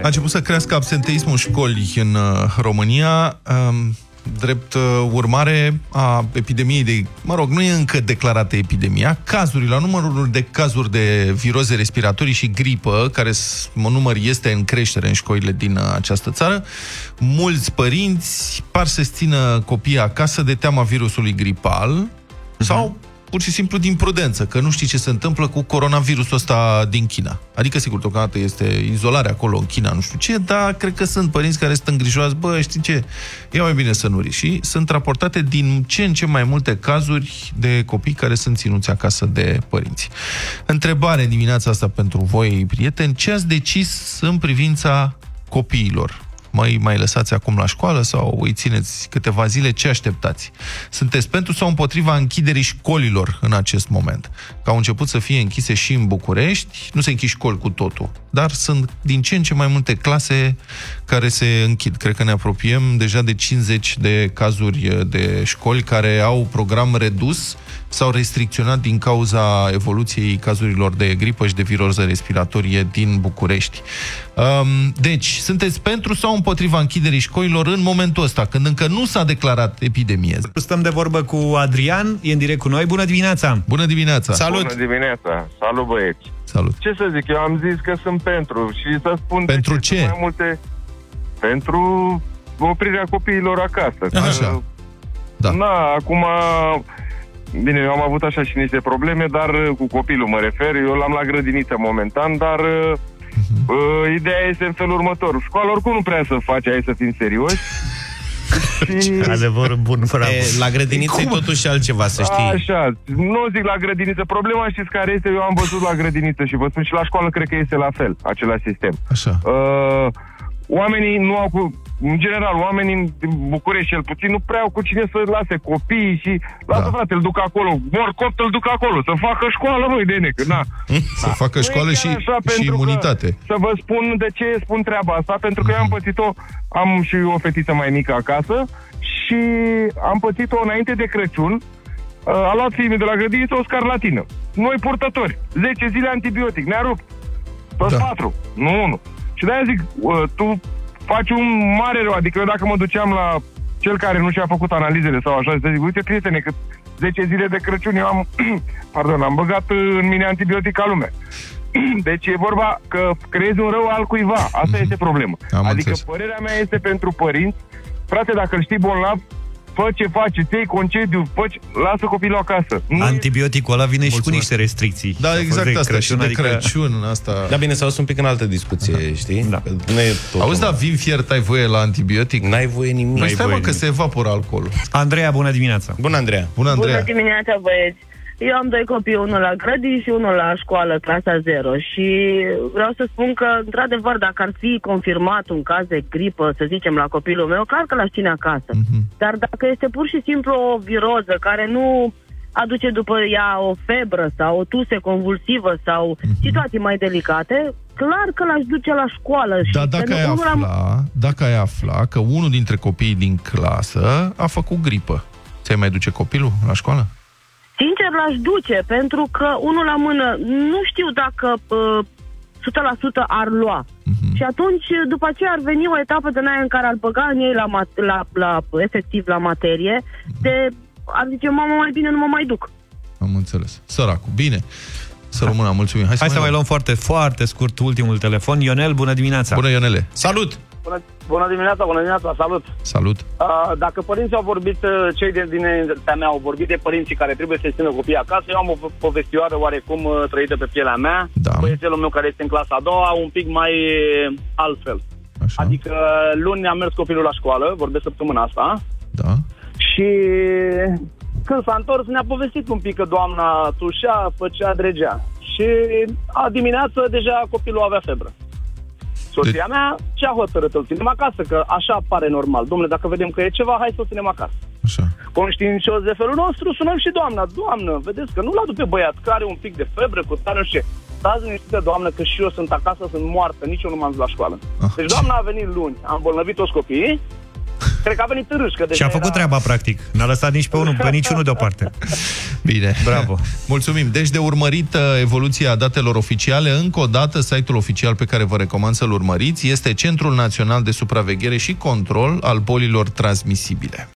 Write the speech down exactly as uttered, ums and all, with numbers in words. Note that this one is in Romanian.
A început să crească absenteismul în școli în România, drept urmare a epidemiei de... Mă rog, nu e încă declarată epidemia, cazurile, la numărul de cazuri de viroze respiratorii și gripă, care număr este în creștere în școlile din această țară, mulți părinți par să țină copiii acasă de teama virusului gripal, uh-huh. sau pur și simplu din prudență, că nu știi ce se întâmplă cu coronavirusul ăsta din China. Adică, sigur, tocmai este izolare acolo în China, nu știu ce, dar cred că sunt părinți care sunt îngrijorați, bă, știi ce, e mai bine să nu ri. Și sunt raportate din ce în ce mai multe cazuri de copii care sunt ținuți acasă de părinți. Întrebare dimineața asta pentru voi, prieteni, ce ați decis în privința copiilor? Mai, mai lăsați acum la școală sau îi țineți câteva zile? Ce așteptați? Sunteți pentru sau împotriva închiderii școlilor în acest moment? Că au început să fie închise și în București, nu se închid școli cu totul, dar sunt din ce în ce mai multe clase care se închid. Cred că ne apropiem deja de cincizeci de cazuri de școli care au program redus sau restricționat din cauza evoluției cazurilor de gripă și de viroză respiratorie din București. Deci, sunteți pentru sau împotriva închiderii școlilor în momentul ăsta, când încă nu s-a declarat epidemie? Stăm de vorbă cu Adrian, e în direct cu noi. Bună dimineața! Bună dimineața! Salut! Bună dimineața! Salut, băieți! Salut! Ce să zic, eu am zis că sunt pentru și să spun pentru de ce? Mai multe... Pentru oprirea copiilor acasă. Așa. Că... Da. Na, acum... Bine, eu am avut așa și niște probleme, dar cu copilul mă refer. Eu l-am la grădiniță momentan, dar uh-huh. uh, ideea este în felul următor. Școala oricum nu prea să faci, hai să fim serioși. și... Adevăr bun, bravo. E, la grădiniță e totuși altceva, să știi. Așa, nu zic la grădiniță. Problema știți care este? Eu am văzut la grădiniță și vă spun și la școală cred că este la fel, același sistem. Așa. Uh, oamenii nu au cu... În general, oamenii din București, cel puțin, nu prea au cu cine să lase copiii și lasă, da. frate, îl duc acolo. Mor copt, îl duc acolo. Să facă școală, măi, de necă, na. Să da. facă școală și, și imunitate. Că, să vă spun de ce spun treaba asta, pentru că uh-huh. eu am pățit-o, am și o fetiță mai mică acasă și am pățit-o înainte de Crăciun. A luat fiii de la grădiniță o scarlatină. Noi purtători. zece zile antibiotic. Ne-a rupt. Toți da. patru. Nu unul. Și de-aia zic, tu faci un mare rău, adică eu dacă mă duceam la cel care nu și-a făcut analizele sau așa, să zic, uite, prietene, că zece zile de Crăciun eu am, pardon, am băgat în mine antibiotic ca lume. Deci e vorba că creezi un rău al cuiva. Asta este problema. Am adică înțeles. Părerea mea este pentru părinți, frate, dacă îl știi bolnav, fă ce faci, îți iei concediu, fă ce... lasă copilul acasă. Nu Antibiocul ăla vine Mulțumesc. și cu niște restricții. Da, exact asta, Crăciun, și de adică... Crăciun, asta... Da, bine, s-a dus un pic în altă discuție, da. știi? Da. Auzi, da, vin fiert, ai voie la antibiotic? N-ai voie nimic. Păi stai, mă, că se evaporă alcoolul. Andreea, bună dimineața! Bună, Andreea! Bună, Andreea! Bună dimineața, băieți! Eu am doi copii, unul la grădini și unul la școală, clasa zero. Și vreau să spun că, într-adevăr, dacă ar fi confirmat un caz de gripă, să zicem, la copilul meu, clar că l-aș ține acasă. Uh-huh. Dar dacă este pur și simplu o viroză care nu aduce după ea o febră sau o tuse convulsivă sau uh-huh. situații mai delicate, clar că l-aș duce la școală. Dar dacă ai, afla, am... dacă ai afla că unul dintre copiii din clasă a făcut gripă, ți-ai mai duce copilul la școală? Sincer, l-aș duce, pentru că unul la mână nu știu dacă uh, o sută la sută ar lua. Uh-huh. Și atunci, după aceea, ar veni o etapă de aia în care ar băga în ei la, la, la, efectiv la materie, uh-huh. de ar zice, mama, mai bine nu mă mai duc. Am înțeles. Săracul. Bine. Să rămână, mulțumim. Hai să, Hai mai, să mai luăm foarte, foarte scurt ultimul telefon. Ionel, bună dimineața! Bună, Ionele! Salut! Bună, bună dimineața, bună dimineața, salut! Salut! Uh, dacă părinții au vorbit, cei din dinaintea mea au vorbit de părinții care trebuie să-i țină copiii acasă, eu am o povestioară oarecum uh, trăită pe pielea mea, da. Băiețelul meu care este în clasa a doua, un pic mai altfel. Așa. Adică luni am mers copilul la școală, vorbesc săptămâna asta, da. Și când s-a întors ne-a povestit un pic că doamna tușea, făcea, dregea. Și a dimineață deja copilul avea febră. Soția de... mea ce-a hotărât? Îl ținem acasă, că așa pare normal. Dom'le, dacă vedem că e ceva, hai să o ținem acasă. Așa. Conștiincios de felul nostru, sunăm și doamna. Doamnă, vedeți că nu-l aduc pe băiat, că are un pic de febră, cu tare, nu știu ce. Stați liniștită, doamnă, că și eu sunt acasă, sunt moartă, nici eu nu m-am dus la școală. Ah, deci doamna a venit luni, am îmbolnăvit toți copiii. Cred că a venit târâș, că și a făcut era... treaba, practic. N-a lăsat nici pe unul, pe niciunul deoparte. Bine. Bravo. Mulțumim. Deci de urmărit evoluția datelor oficiale, încă o dată, site-ul oficial pe care vă recomand să-l urmăriți este Centrul Național de Supraveghere și Control al Bolilor Transmisibile.